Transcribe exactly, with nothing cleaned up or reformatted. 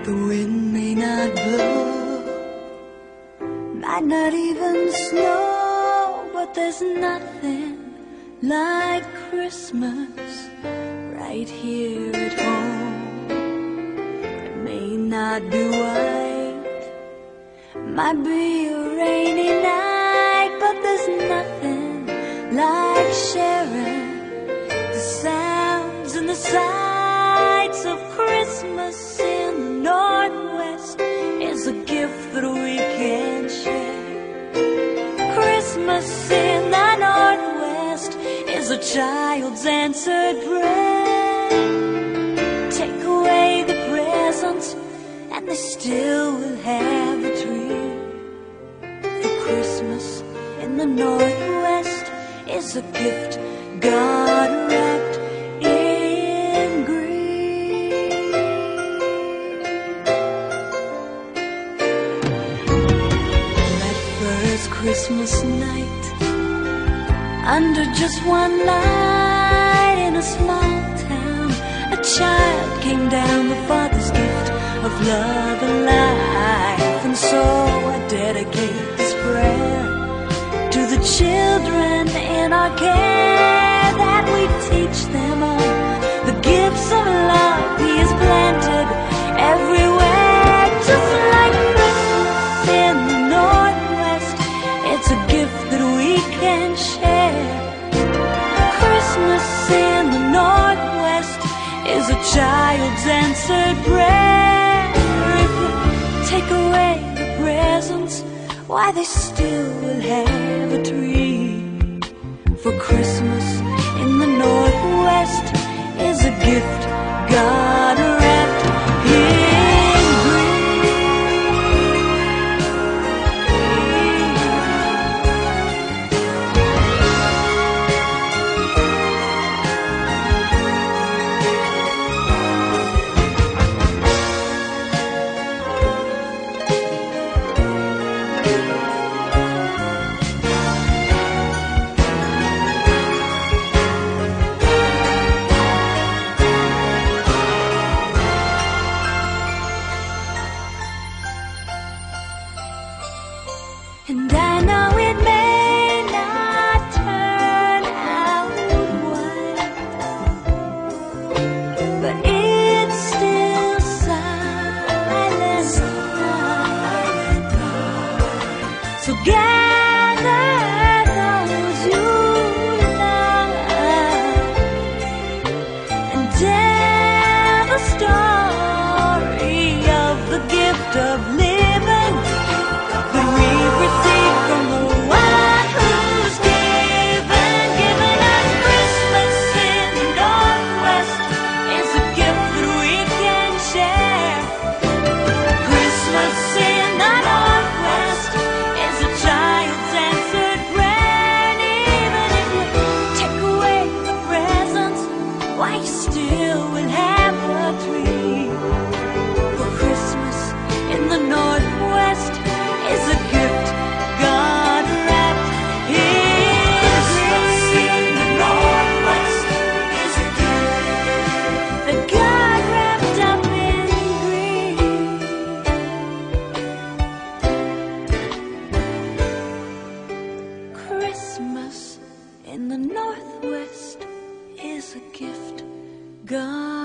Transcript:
The wind may not blow, might not even snow, but there's nothing like Christmas right here at home. It may not be white, might be a rainy night, but there's nothing like sharing the sounds and the sights of Christmas in the Northwest is a gift that we can share. Christmas in the Northwest is a child's answered prayer. Take away the presents and they still will have a tree. For Christmas in the Northwest is a gift God wrapped in green. That first Christmas night, under just one light in a small town, a child came down, the Father's gift of love and life. And so I dedicate this prayer to the children in our care, that we teach them all the gifts of love He has planted everywhere. Just like Christmas in the Northwest, it's a gift that we can share. Christmas in the Northwest is a child's answered prayer. If you take away the presents, why they still will have a tree. For Christmas in the Northwest is a gift God wrapped in green. And I know it may not turn out white, but it's still silent night. So gather those you love and tell the story of the gift of living that we've received from the one who's given, given us. Christmas in the Northwest is a gift that we can share. Christmas in the Northwest is a child's answered prayer. And even if you take away the presents, why you still will have a tree. For Christmas in the Northwest is a gift God wrapped in green. The Northwest is a gift that God wrapped up in green. Christmas in the Northwest is a gift God